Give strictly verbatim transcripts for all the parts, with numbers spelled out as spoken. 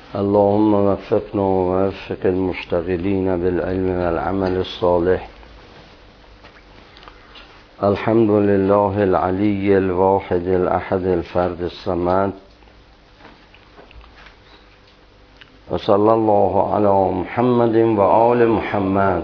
اللهم وفقنا ووفق المشتغلين بالعلم والعمل الصالح. الحمد لله العلي الواحد الأحد الفرد الصمد، وصلى الله على محمد وآل محمد.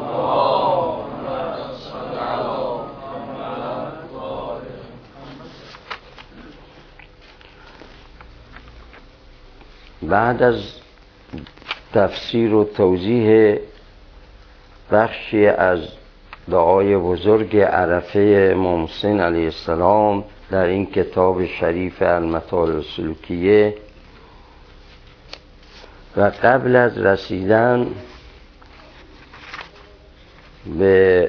بعد از تفسیر و توضیح بخشی از دعای بزرگ عرفه امام حسین علیه السلام در این کتاب شریف المطالب السلوکیه و قبل از رسیدن به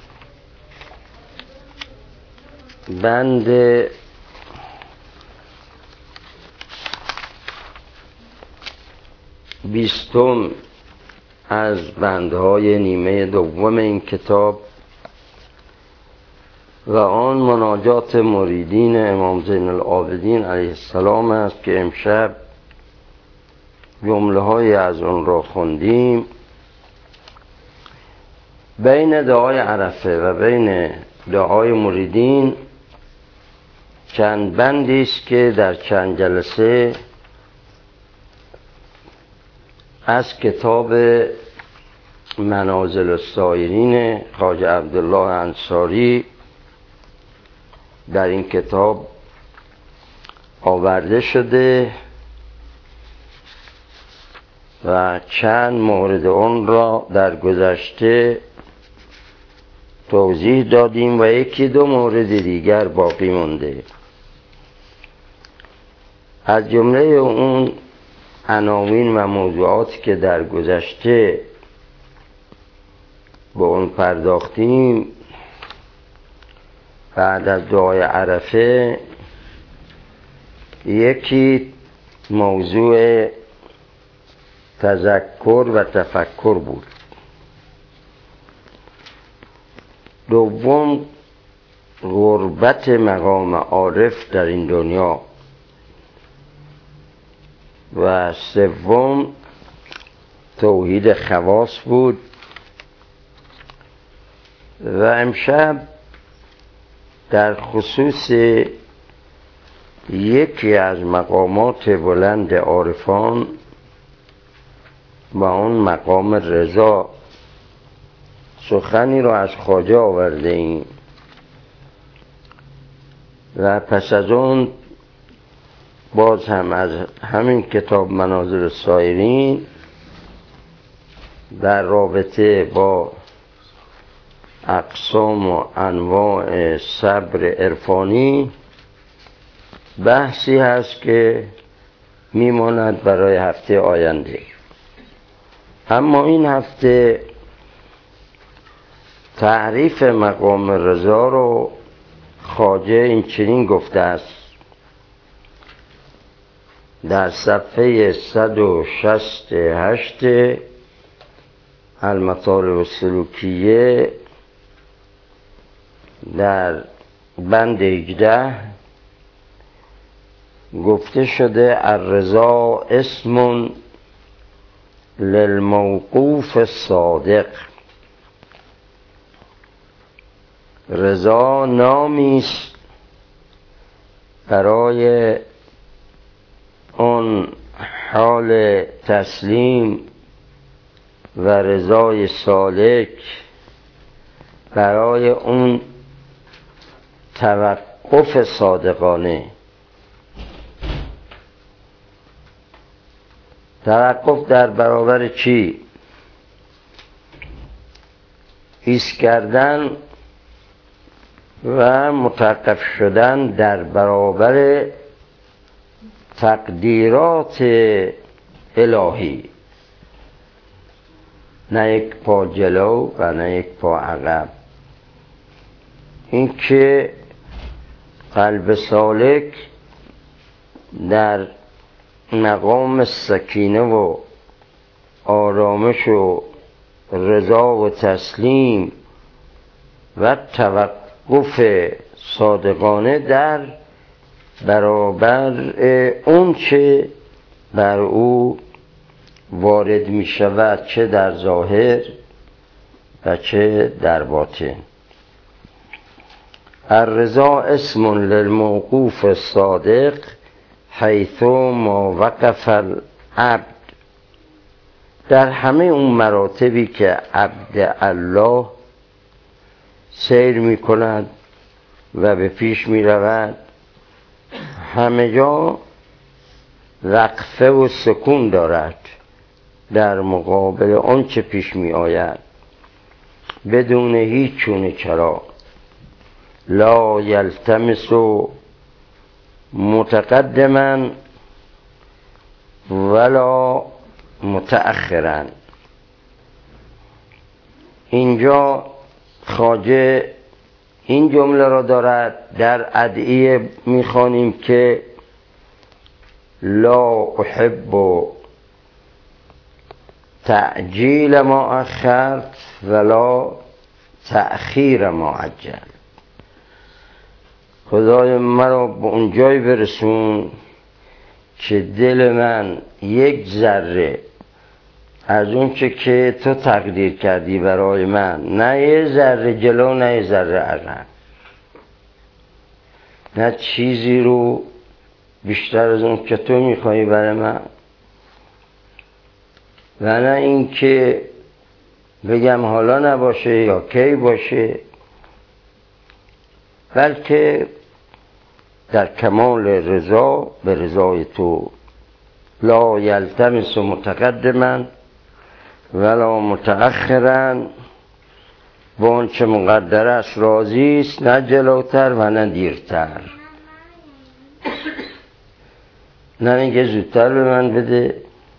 بند بیستم از بندهای نیمه دوم این کتاب و آن مناجات مریدین امام زین العابدین علیه السلام است که امشب جمله های از آن را خوندیم. بین دعای عرفه و بین دعای مریدین چند بندی است که در چند جلسه از کتاب منازل السایرین خواجه عبدالله انصاری در این کتاب آورده شده و چند مورد آن را در گذشته توضیح دادیم و یکی دو مورد دیگر باقی مونده. از جمله اون عناوین و موضوعاتی که در گذشته به اون پرداختیم بعد از دعای عرفه، یکی موضوع تذکر و تفکر بود، دوم غربت مقام عارف در این دنیا و سوم توحید خواص بود و امشب در خصوص یکی از مقامات بلند عارفان و اون مقام رضا سخنی را از خواجه آورده ایم و پس از اون باز هم از همین کتاب منازل السایرین در رابطه با اقسام و انواع صبر عرفانی بحثی هست که میماند برای هفته آینده. اما این هفته تعریف مقام رضا رو خواجه این چنین گفته است در صفحه صد و شصت و هشت المطالب السلوکیه در بند هجده گفته شده الرضا اسم للموقوف الصادق. رضا نامی است برای اون حال تسلیم و رضای سالک، برای اون توقف صادقانه. توقف در برابر چی؟ ایست کردن و متوقف شدن در برابر تقدیرات الهی، نه یک پا جلو و نه یک پا عقب. این که قلب سالک در مقام سکینه و آرامش و رضا و تسلیم و توقف صادقانه در برابر اون چه بر او وارد می شود، چه در ظاهر و چه در باطن. الرضا اسم للموقوف الصادق حیث ما وقف العبد. در همه اون مراتبی که عبد الله سیر می کند و به پیش می رود، همه جا وقفه و سکون دارد در مقابل آن چه پیش می آید، بدون هیچ چونه چرا. لا یلتمس متقدما ولا متأخرا. اینجا خواجه این جمله را دارد. در ادعیه میخوانیم که لا احب تعجیل ما اخرت ولا تأخیر ما عجل. خدای مرا به اون جای برسون که دل من یک ذره از اون چه که تو تقدیر کردی برای من، نه یه ذره جلو نه یه ذره عقب، نه چیزی رو بیشتر از اون که تو میخوایی برای من، و نه این که بگم حالا نباشه یا کی باشه، بلکه در کمال رضا به رضای تو. لا یلتمس متقدما ولا متأخرا. با اون چه مقدر است راضی است، نه جلوتر و نه دیرتر. نه میگه زودتر به من بده،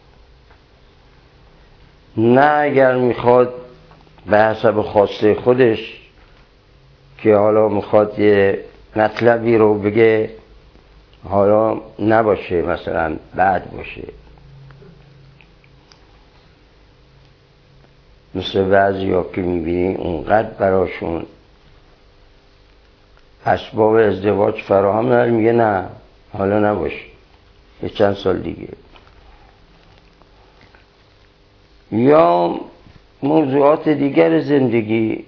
نه اگر میخواد به حسب خواسته خودش که حالا میخواد یه مطلبی رو بگه حالا نباشه، مثلا بعد باشه. مثل بعضی ها که میبینی اونقدر براشون اسباب ازدواج فراهم نداره، میگه نه حالا نباشه، یه چند سال دیگه. یا موضوعات دیگر زندگی،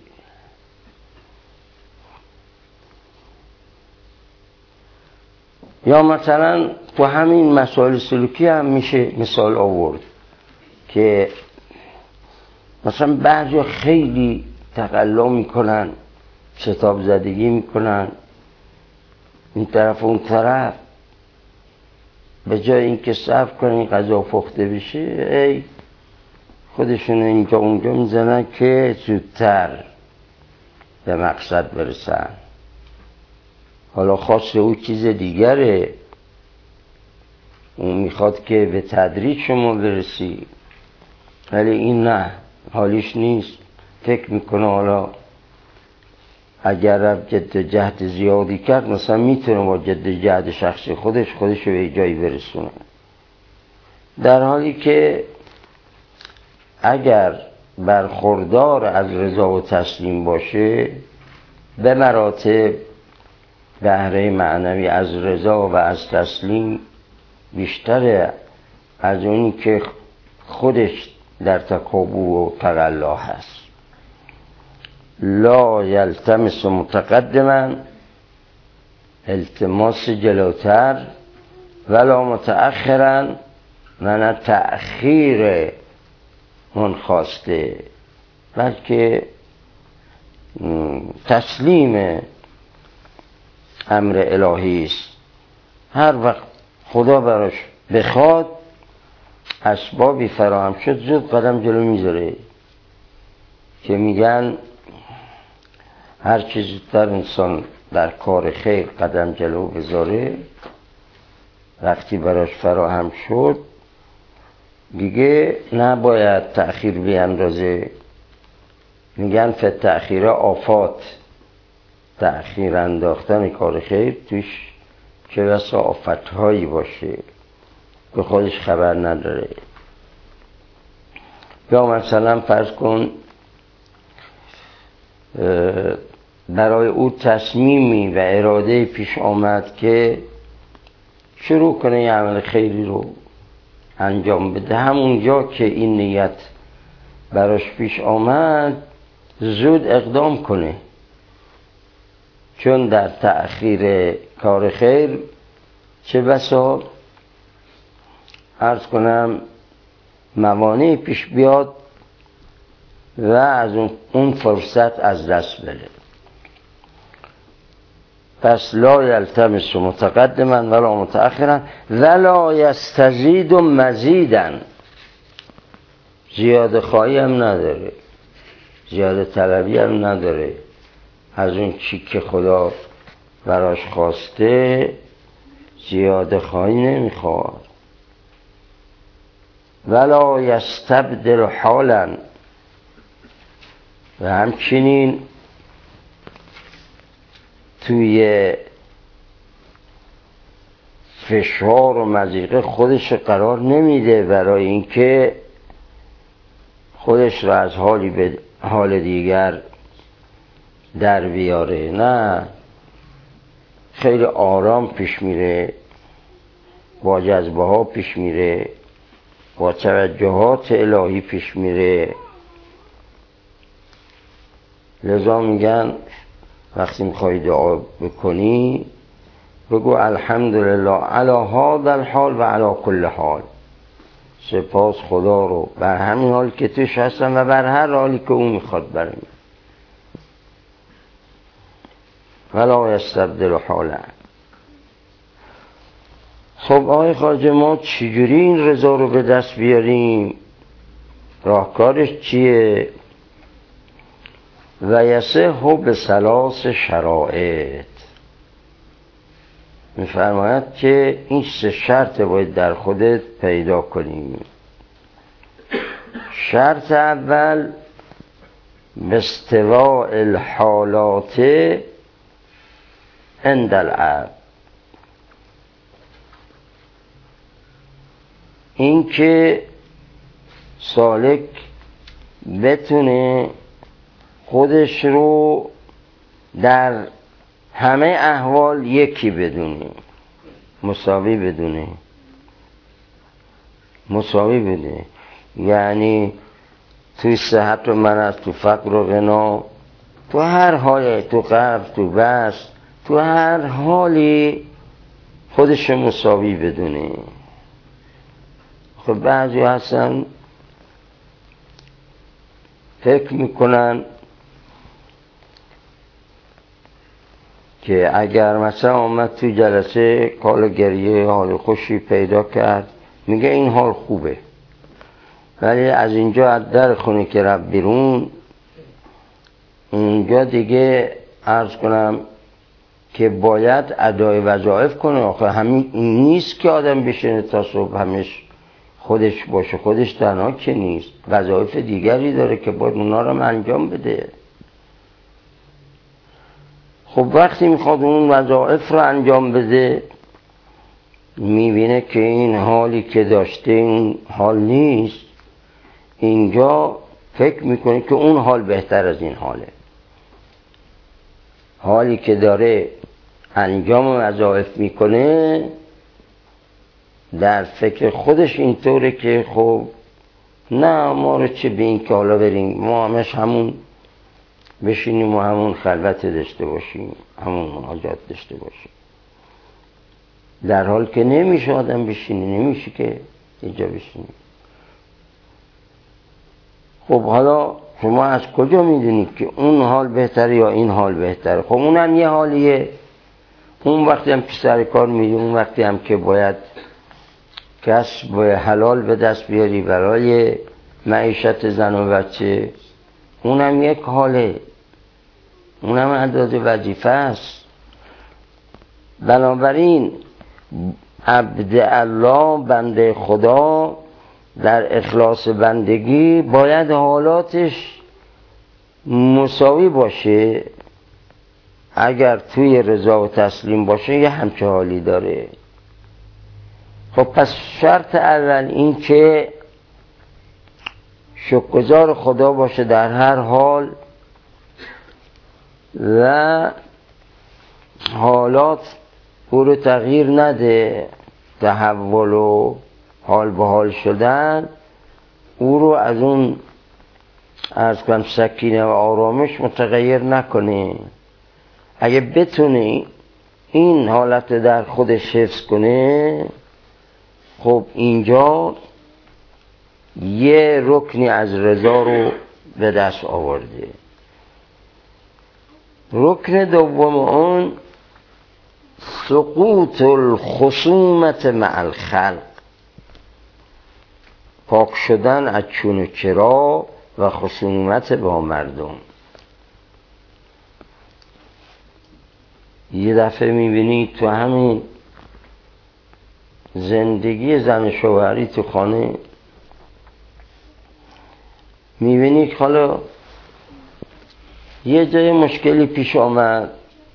یا مثلا تو همین مسائل سلوکی هم میشه مثال آورد که مثلا بعضی خیلی تقلا میکنن، شتاب زدگی میکنن این طرف اون طرف، به جای اینکه صبر کنن غذا پخته بشه، ای خودشون اینجا اونجا میزنن که زودتر به مقصد برسن. حالا خواست او چیز دیگره، اون میخواد که به تدریج شما برسی، ولی این نه، حالیش نیست. فکر میکنه حالا اگر جد جهد زیادی کرد مثلا میتونه با جد جهد شخصی خودش خودش رو به جایی برسونه، در حالی که اگر برخوردار از رضا و تسلیم باشه، به مراتب بهره معنوی از رضا و از تسلیم بیشتره از اونی که خودش در تکابر و تقلا هست. لا یلتمس متقدما، التماس جلوتر، ولا متأخرا، و نه تأخیر اون خواسته، بلکه تسلیم امر الهی است. هر وقت خدا براش بخواد اسبابی فراهم شد، زود قدم جلو میذاره، که میگن هر چه زودتر انسان در کار خیر قدم جلو بذاره، وقتی براش فراهم شد دیگه نباید تأخیر بیندازه. میگن فی تأخیر آفات، تأخیر انداختن کار خیر توش چه بسا آفتهایی باشه به خودش خبر نداره. یا مثلا فرض کن برای او تصمیمی و اراده پیش آمد که شروع کنه یه عمل خیری رو، انجام بده، همونجا که این نیت براش پیش آمد زود اقدام کنه، چون در تأخیر کار خیر چه بسا عرض کنم موانع پیش بیاد و از اون فرصت از دست بره. پس لا یلتمس متقدما ولا متأخرا ولا یستزید مزیدا، زیاده خواهی هم نداره، زیاده طلبی هم نداره، از اون چی که خدا براش خواسته زیاده خواهی نمیخواد. ولا یستبدل حالا، و همچنین توی فشار و مضیقه خودش قرار نمیده برای اینکه خودش را از حالی به حال دیگر در بیاره. نه، خیلی آرام پیش میره، با جذبه ها پیش میره، با توجهات الهی پیش میره. لذا میگن وقتی میخوای دعا بکنی بگو الحمدلله علی هذا الحال و علی کل حال، سپاس خدا رو بر همین حال که توش هستم و بر هر حالی که اون میخواد برای من. ولا یستبدل حالا. خب آقای خواجه ما چجوری این رضا رو به دست بیاریم؟ راهکارش چیه؟ و یصح بثلاث شرایط، میفرماید که این سه شرط باید در خودت پیدا کنیم. شرط اول باستواء الحالات عند العبد، این که سالک بتونه خودش رو در همه احوال یکی بدونه، مساوی بدونه، مساوی بدونه. یعنی توی صحت و مرض، تو فقر و غنا، تو هر حالی، تو قبض، تو بسط، تو هر حالی خودش مساوی بدونه. خب بعضی هستن فکر میکنن که اگر مثلا آمد تو جلسه کال گریه حال خوشی پیدا کرد میگه این حال خوبه، ولی از اینجا از در خونه که رفت بیرون اونجا دیگه عرض کنم که باید ادای وظایف کنه. آخه همین نیست که آدم بشینه تا صبح همش خودش باشه، خودش تنها که نیست، وظایف دیگری داره که باید اونا رو انجام بده. خب وقتی میخواد اون وظایف رو انجام بده میبینه که این حالی که داشته این حال نیست، اینجا فکر میکنه که اون حال بهتر از این حاله. حالی که داره انجام وظایف میکنه در فکر خودش اینطوره که خب نه ما رو چه به این که حالا بریم ما همش همون بشینیم و همون خلوت داشته باشیم، همون مناجات داشته باشیم، در حال که نمیشه آدم بشینی، نمیشه که اینجا بشینی. خب حالا شما از کجا میدونید که اون حال بهتره یا این حال بهتره؟ خب اون هم یه حالیه، اون وقتی هم که سر کار میری، اون وقتی هم که باید کسب حلال به دست بیاری برای معیشت زن و بچه، اونم یک حاله، اونم اعداد وظیفه است. بنابراین عبد الله، بنده خدا، در اخلاص بندگی باید حالاتش مساوی باشه. اگر توی رضا و تسلیم باشه یه همچه حالی داره. خب پس شرط اول این که شکرگزار خدا باشه در هر حال و حالات او رو تغییر نده، تحول و حال به حال شدن او رو از اون عرض کنم سکینه و آرامش متغیر نکنه. اگه بتونه این حالت در خودش حفظ کنه، خب اینجا یه رکنی از رضا رو به دست آورده. رکن دوم اون سقوط الخصومت مع الخلق، پاک شدن از چون و چرا و خصومت با مردم. یه دفعه میبینی تو همین زندگی زن شوهری تو خانه، میبینی که حالا یه جای مشکلی پیش آمد،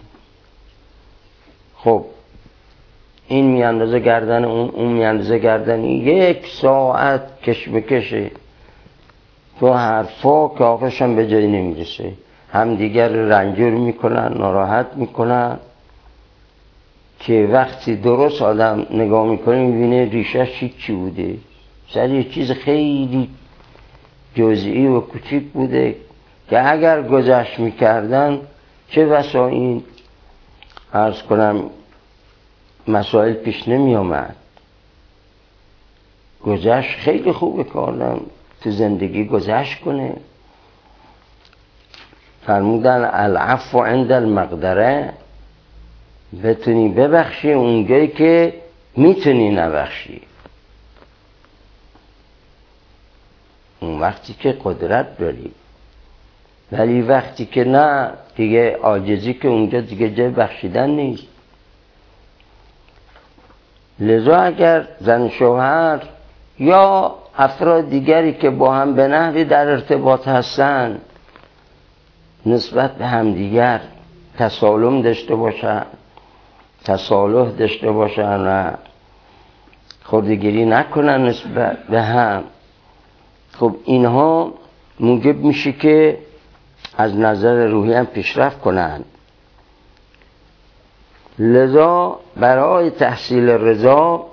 خب این میاندازه گردن اون، اون میاندازه گردن این، یک ساعت کشمکشه تو حرفا که آخرش هم به جایی نمیرسه. هم دیگر رنجور میکنن، ناراحت میکنن، که وقتی درست آدم نگاه میکنه میبینه ریشش چی بوده. سر یه چیز خیلی جزئی و کوچیک بوده که اگر گذشت میکردن چه بسا این عرض کنم مسائل پیش نمی آمد. گذشت خیلی خوبه که آدم تو زندگی گذشت کنه. فرمودن العفو عند المقدره، بتونی ببخشی اونجایی که میتونی نبخشی، اون وقتی که قدرت داری. ولی وقتی که نه، دیگه عاجزی که اونجا دیگه جای بخشیدن نیست. لذا اگر زن شوهر یا افراد دیگری که با هم به نحوی در ارتباط هستن نسبت به هم دیگر تسالم داشته باشن، تصالح داشته باشن و خردگیری نکنن نسبت به هم، خب اینها موجب میشه که از نظر روحی هم پیشرفت کنند. لذا برای تحصیل رضا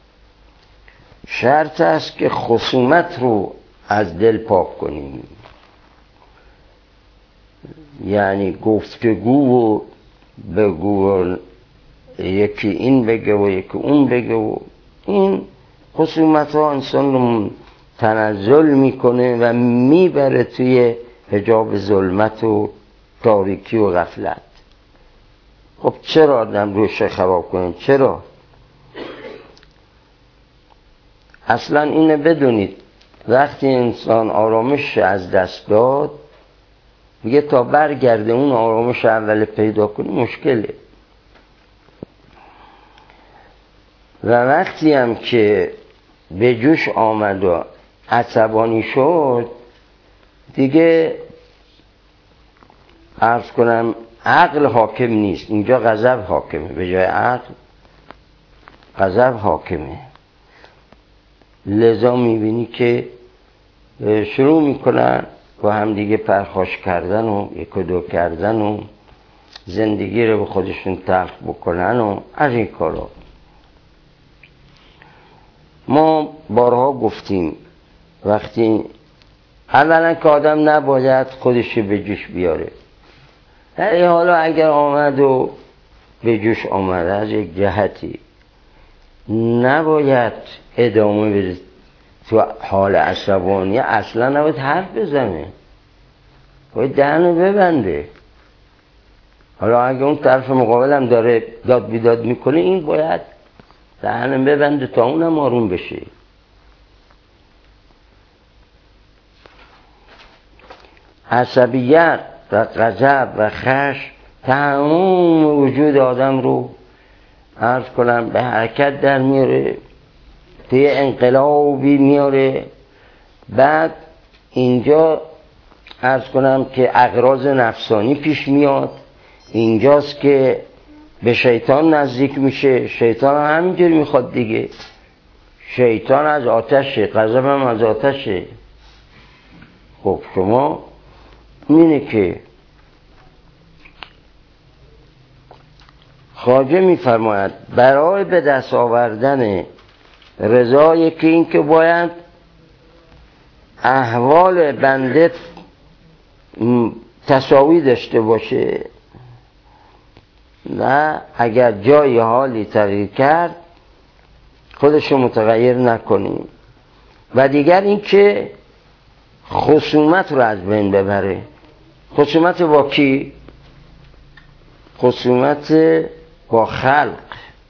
شرط است که خصومت رو از دل پاک کنیم. یعنی گفتگو و بگو و یکی این بگه و یکی اون بگه و این خصومت ها انسان رو تنزل میکنه و میبره توی حجاب ظلمت و تاریکی و غفلت. خب چرا آدم روش خراب کنه؟ چرا؟ اصلا اینه بدونید وقتی انسان آرامش از دست داد، میگه تا برگرده اون آرامش اول پیدا کنه مشکله. و وقتی هم که به جوش آمد و عصبانی شد، دیگه عرض کنم عقل حاکم نیست، اینجا غضب حاکمه، به جای عقل غضب حاکمه. لذا میبینی که شروع میکنن با هم دیگه پرخاش کردن و یک و دو کردن و زندگی رو به خودشون تلخ بکنن و از این کارا. ما بارها گفتیم وقتی اولا که آدم نباید خودش به جوش بیاره، ولی حالا اگر آمد و به جوش آمده از یک جهتی، نباید ادامه بده تو حال عصبانی، اصلا نباید حرف بزنه، باید دهنو ببنده. حالا اگه اون طرف مقابلم داره داد بیداد میکنه، این باید دهنو ببنده تا اونم آروم بشه. عصبیت و غضب و خشم تمام وجود آدم رو عرض کنم به حرکت در میاره، توی انقلابی میاره. بعد اینجا عرض کنم که اغراض نفسانی پیش میاد، اینجاست که به شیطان نزدیک میشه. شیطان هم همینجوری میخواد دیگه، شیطان از آتشه، غضب هم از آتشه. خب شما اینه که خواجه میفرماید برای به دست آوردن رضا یکی این که باید احوال بنده تساوی داشته باشه و اگر جای حالی تغییر کرد خودشو متغیر نکنیم. و دیگر این که خصومت رو از بین ببره. خصومت با کی؟ خصومت با خلق،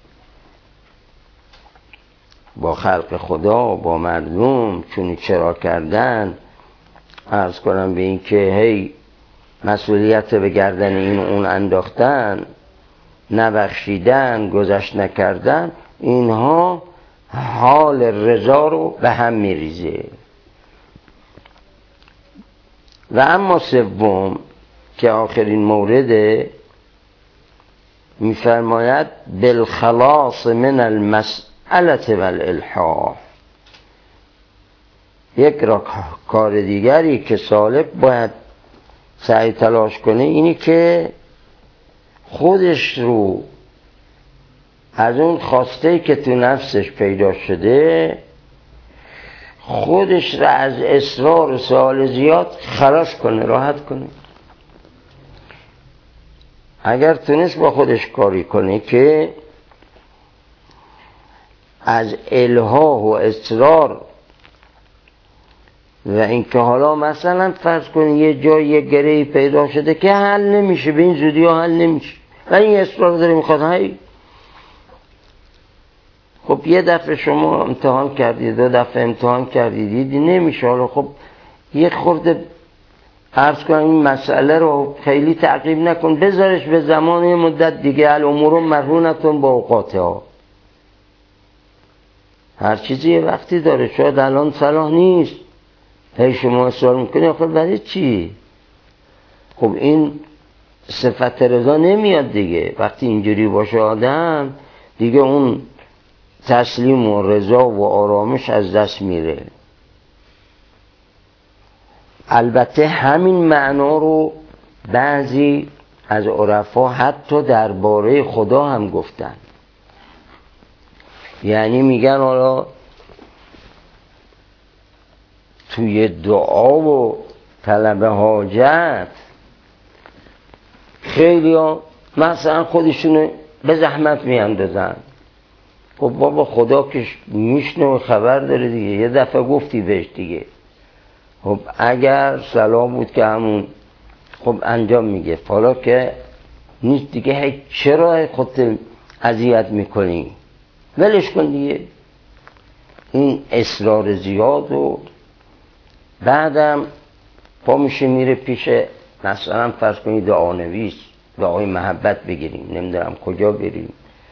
با خلق خدا، با مردم. چون چرا کردن عرض کنم به این که هی مسئولیت به گردن این و اون انداختن، نبخشیدن، گذشت نکردن، اینها حال رضا رو به هم میریزه. و اما سوم که آخرین مورده، میفرماید بالخلاص من المسئله والالحاح. یک را کار دیگری که سالک باید سعی تلاش کنه اینی که خودش رو از اون خواسته که تو نفسش پیدا شده، خودش را از اصرار و سوال زیاد خلاص کنه، راحت کنه. اگر تونست با خودش کاری کنه که از الحاح و اصرار و اینکه حالا مثلا فرض کنید یه جای یه گرهی پیدا شده که حل نمیشه، به این زودی ها حل نمیشه و این اصرار داره میخواد هی. خب یه دفعه شما امتحان کردید، دو دفعه امتحان کردید، دیدی نمیشه، حالا خب یه خورده عرض کنم این مسئله رو خیلی تعقیب نکن، بذارش به زمان مدت دیگه. الامور مرهونتون با اوقاتها. هر چیزی یه وقتی داره، شاید الان صلاح نیست، هی شما اصرار میکنی آخر برای چی؟ خب این صفت رضا نمیاد دیگه. وقتی اینجوری باشه آدم دیگه اون تسلیم و رضا و آرامش از دست میره. البته همین معنا رو بعضی از عرفا حتی درباره خدا هم گفتن. یعنی میگن حالا توی دعا و طلب حاجت خیلی ها مثلا خودشونو به زحمت میاندازن. خب بابا خدا که میشنه و خبر داره دیگه، یه دفعه گفتی بهش دیگه. خب اگر سلام بود که همون خب انجام میگه، حالا که نیست دیگه، هی چرا خودت اذیت میکنی؟ ولش کن دیگه. این اصرار زیاد و بعدم پا میشه میره پیش مثلا فرض کنید دعانویس، دعای محبت بگیریم، نمیدونم کجا بریم،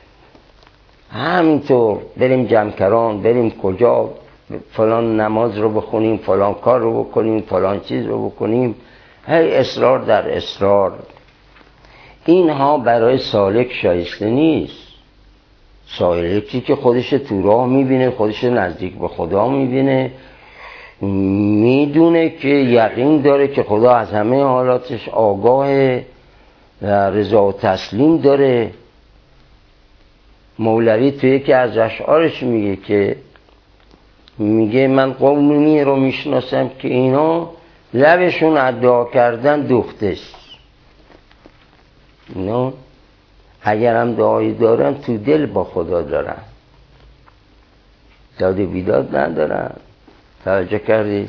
همینطور بریم جمکران، بریم کجا فلان نماز رو بخونیم، فلان کار رو بکنیم، فلان چیز رو بکنیم، هی اصرار در اصرار. اینها برای سالک شایسته نیست. سالکی که خودش تو راه میبینه، خودش نزدیک به خدا میبینه، میدونه که یقین داره که خدا از همه حالاتش آگاه و رضا و تسلیم داره. مولوی توی یکی از اشعارش میگه که میگه من قومی رو میشناسم که اینا لبشون ادعا کردن دوختست، اینا اگر هم دعایی دارن تو دل با خدا دارن، داد بیداد ندارن. توجه کردی؟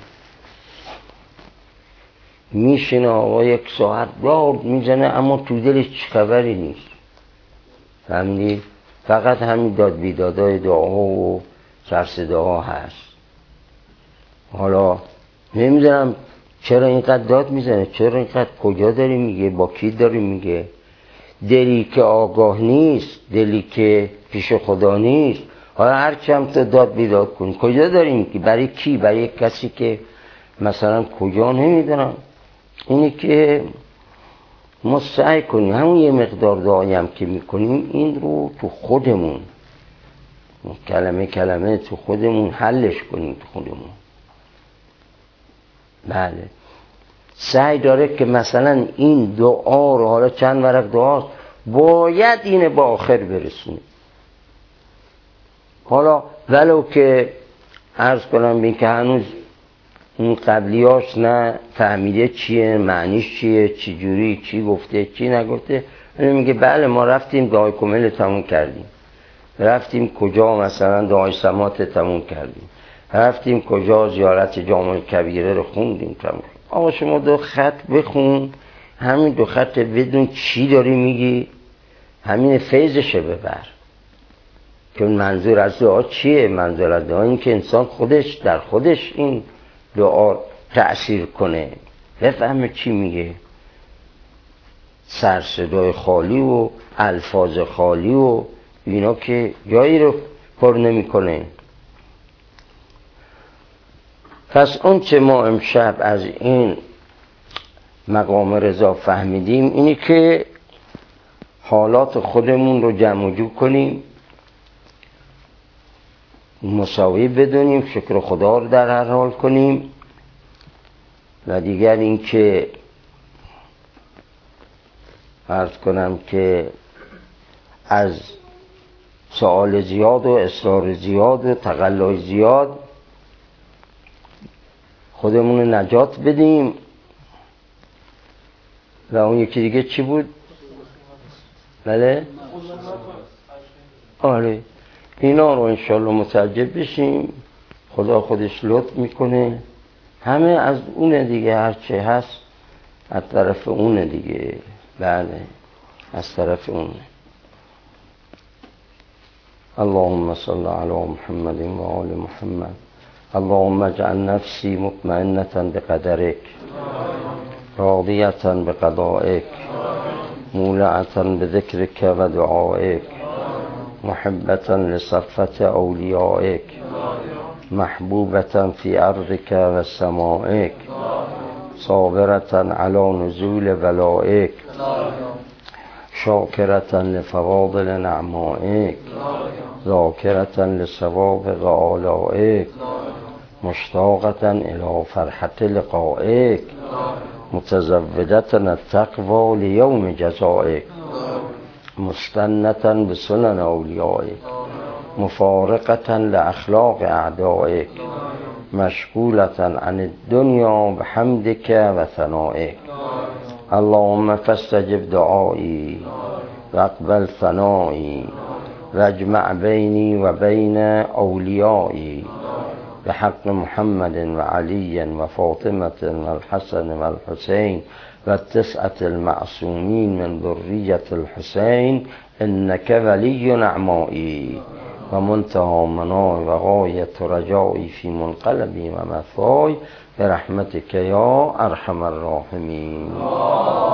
میشینه آقا یک ساعت داد میزنه اما تو دلش چه خبری نیست. فهمیدی؟ فقط همین داد بیدادای دعا و سرصداها هست. حالا نمیدونم چرا اینقدر داد میزنه، چرا اینقدر، کجا داری میگه، با کی داری میگه. دلی که آگاه نیست، دلی که پیش خدا نیست، حالا هر چم تو داد بیداد کنی کجا داری میگی؟ برای کی؟ برای کسی که مثلا کجا نمیدونم. اینی که ما سعی کنیم همون یه مقدار دعایی هم که میکنیم این رو تو خودمون کلمه کلمه تو خودمون حلش کنیم تو خودمون. بله سعی داره که مثلا این دعا رو، حالا چند ورق دعاست، باید اینه با آخر برسونه. حالا ولو که عرض کنم بین که هنوز اون قبلیاش نه فهمیده چیه، معنیش چیه، چی جوری، چی گفته، چی نگفته، میگه بله ما رفتیم دعای کمیل تموم کردیم، رفتیم کجا مثلا دعای سمات تموم کردیم، رفتیم کجا زیارت جامع کبیره رو خوندیم تموم. آقا شما دو خط بخون، همین دو خط بدون چی داری میگی، همین فیضشه ببر. که منظور از دعا چیه؟ منظور از دعا این که انسان خودش در خودش این دعا تأثیر کنه، بفهمه چی میگه. سر صدای خالی و الفاظ خالی و اینا که جایی رو پر نمی کنه. پس اون چه ما امشب از این مقام رضا فهمیدیم اینی که حالات خودمون رو جمع جو کنیم، مساوی بدونیم، شکر خدا رو در هر حال کنیم. و دیگر این که عرض کنم که از سوال زیاد و اصرار زیاد و تقلع زیاد خودمون رو نجات بدیم. و اون یکی دیگه چی بود؟ بله؟ آره اینا رو انشالله متعجب بشیم، خدا خودش لطف میکنه. همه از اونه دیگه، هرچه هست از طرف اونه دیگه. بله از طرف اونه. اللهم صل علی محمد و آل محمد. اللهم اجعل نفسی مطمئنة بقدرک، راضیة بقضائک، مولعة بذکرک و دعائک، محبة لصفة اولیائک، محبوبة في أرضك وسمائك، صابرة على نزول بلائك، شاكرة لفواضل نعمائك، ذاكرة لصوابغ آلائك، مشتاقة إلى فرحة لقائك، متزودة التقوى ليوم جزائك، مستنة بسنن أوليائك، مفارقة لأخلاق أعدائك، مشغولة عن الدنيا بحمدك وثنائك. اللهم فاستجب دعائي واقبل ثنائي واجمع بيني وبين أوليائي بحق محمد وعلي وفاطمة والحسن والحسين والتسعة المعصومين من ذرية الحسين، إنك ولي نعمائي ومنتهى مناي وغاية رجائي في منقلبي ومثواي برحمتك يا أرحم الراحمين.